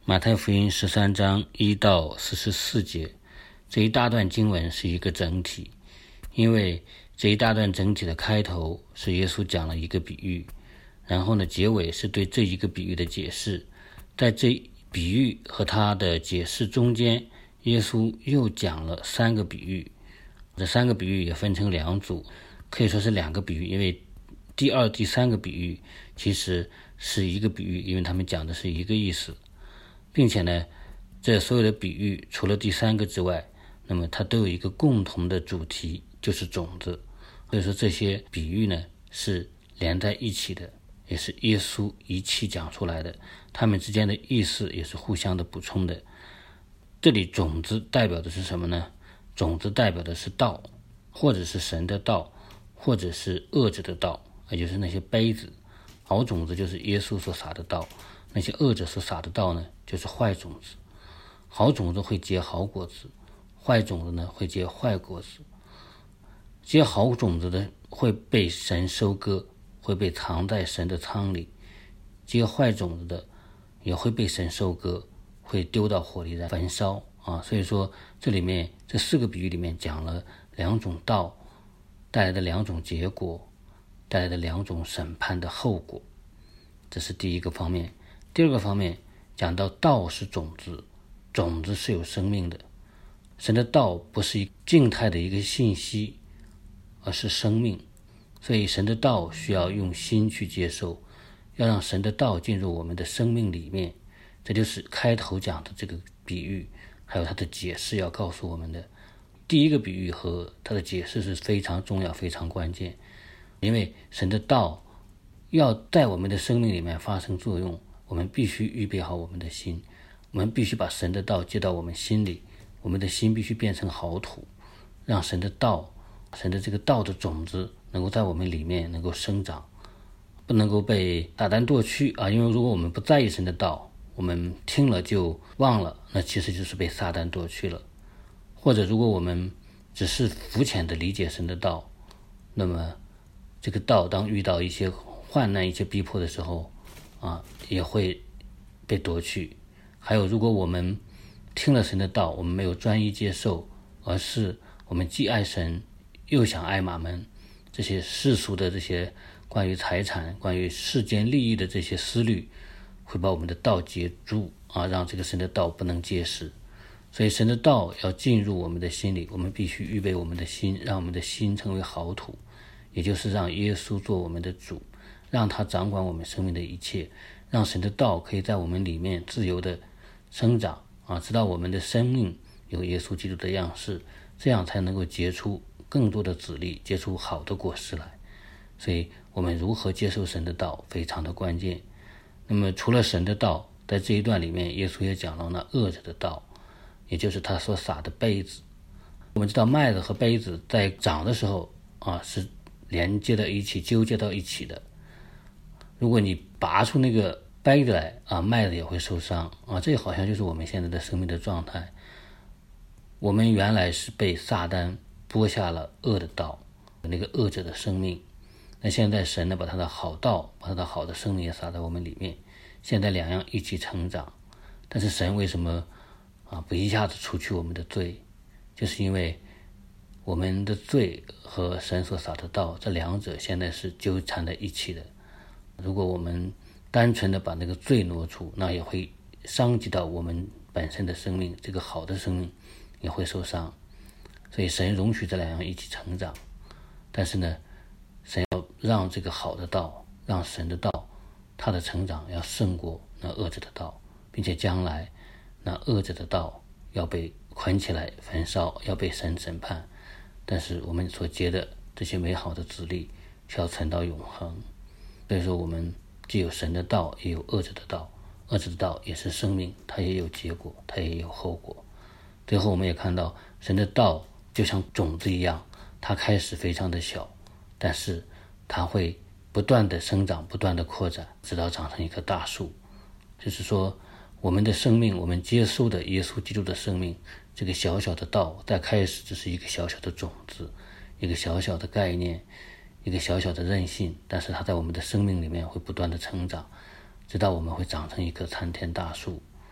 马太福音13章1到44节，这一大段经文是一个整体，因为这一大段整体的开头是耶稣讲了一个比喻，然后呢，结尾是对这一个比喻的解释。在这比喻和他的解释中间，耶稣又讲了3个比喻，这3个比喻也分成2组，可以说是2个比喻，因为第2、第3个比喻其实是一个比喻，因为他们讲的是一个意思，并且呢，这所有的比喻除了第3个之外，那么它都有一个共同的主题，就是种子。所以说这些比喻呢是连在一起的，也是耶稣一气讲出来的，他们之间的意思也是互相的补充的。这里种子代表的是什么呢？种子代表的是道，或者是神的道，或者是恶者的道，也就是那些杯子。好种子就是耶稣所撒的道，那些恶者所撒的道呢，就是坏种子。好种子会结好果子，坏种子呢会结坏果子。结好种子的会被神收割，会被藏在神的仓里；结坏种子的也会被神收割，会丢到火里来焚烧啊。所以说这里面这4个比喻里面讲了2种道带来的2种结果，带来的2种审判的后果，这是第一个方面。第二个方面讲到道是种子，种子是有生命的。神的道不是一静态的一个信息，而是生命，所以神的道需要用心去接受，要让神的道进入我们的生命里面。这就是开头讲的这个比喻，还有它的解释要告诉我们的。第一个比喻和它的解释是非常重要、非常关键，因为神的道要在我们的生命里面发生作用，我们必须预备好我们的心，我们必须把神的道接到我们心里，我们的心必须变成好土，让神的道，神的这个道的种子能够在我们里面能够生长，不能够被撒旦夺去啊！因为如果我们不在意神的道，我们听了就忘了，那其实就是被撒旦夺去了。或者如果我们只是肤浅的理解神的道，那么这个道当遇到一些患难、一些逼迫的时候啊，也会被夺去。还有如果我们听了神的道，我们没有专一接受，而是我们既爱神又想爱马门，这些世俗的这些关于财产、关于世间利益的这些思虑，会把我们的道截住啊，让这个神的道不能结实。所以神的道要进入我们的心里，我们必须预备我们的心，让我们的心成为好土，也就是让耶稣做我们的主，让他掌管我们生命的一切，让神的道可以在我们里面自由的生长啊，直到我们的生命有耶稣基督的样式，这样才能够结出更多的子粒，结出好的果实来。所以我们如何接受神的道非常的关键。那么除了神的道，在这一段里面耶稣也讲到那恶者的道，也就是他所撒的杯子。我们知道麦子和杯子在长的时候啊是连接到一起、纠结到一起的。如果你拔出那个杯子来啊，麦子也会受伤啊。这好像就是我们现在的生命的状态。我们原来是被撒旦播下了恶的道，那个恶者的生命。那现在神呢，把他的好道，把他的好的生命也撒在我们里面。现在2样一起成长。但是神为什么不一下子除去我们的罪？就是因为我们的罪和神所撒的道，这2者现在是纠缠在一起的。如果我们单纯的把那个罪挪除，那也会伤及到我们本身的生命，这个好的生命也会受伤。所以神容许这2样一起成长，但是呢，神要让这个好的道，让神的道，它的成长要胜过那恶者的道，并且将来那恶者的道要被捆起来焚烧，要被神审判。但是我们所结的这些美好的子粒是要存到永恒。所以说我们既有神的道，也有恶者的道。恶者的道也是生命，它也有结果，它也有后果。最后我们也看到神的道就像种子一样，它开始非常的小，但是它会不断的生长，不断的扩展，直到长成一棵大树。就是说我们的生命，我们接受的耶稣基督的生命，这个小小的道在开始只是一个小小的种子，一个小小的概念，一个小小的韧性，但是它在我们的生命里面会不断的成长，直到我们会长成一棵参天大树。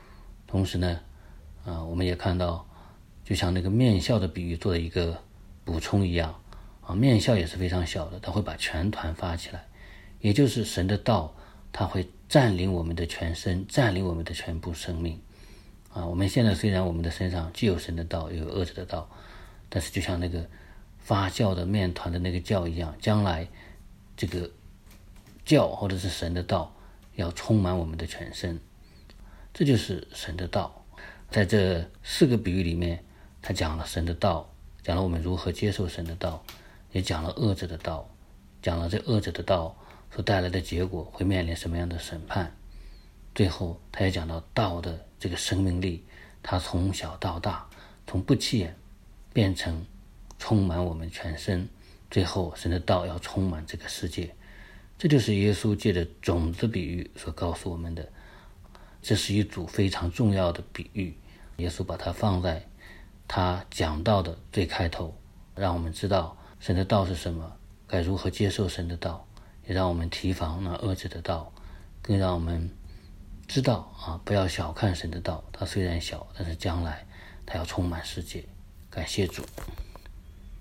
同时呢，我们也看到，就像那个面笑的比喻做的一个补充一样，面笑也是非常小的，它会把全团发起来，也就是神的道，它会占领我们的全身，占领我们的全部生命。我们现在虽然我们的身上既有神的道，又有恶者的道，但是就像那个发酵的面团的那个酵一样，将来这个酵或者是神的道要充满我们的全身，这就是神的道。在这4个比喻里面，他讲了神的道，讲了我们如何接受神的道，也讲了恶者的道，讲了这恶者的道所带来的结果会面临什么样的审判。最后他也讲到道的这个生命力，它从小到大，从不起眼变成充满我们全身，最后神的道要充满这个世界。这就是耶稣借着种子比喻所告诉我们的。这是一组非常重要的比喻，耶稣把它放在他讲道的最开头，让我们知道神的道是什么，该如何接受神的道，也让我们提防那恶者的道，更让我们知道不要小看神的道，它虽然小，但是将来它要充满世界。感谢主。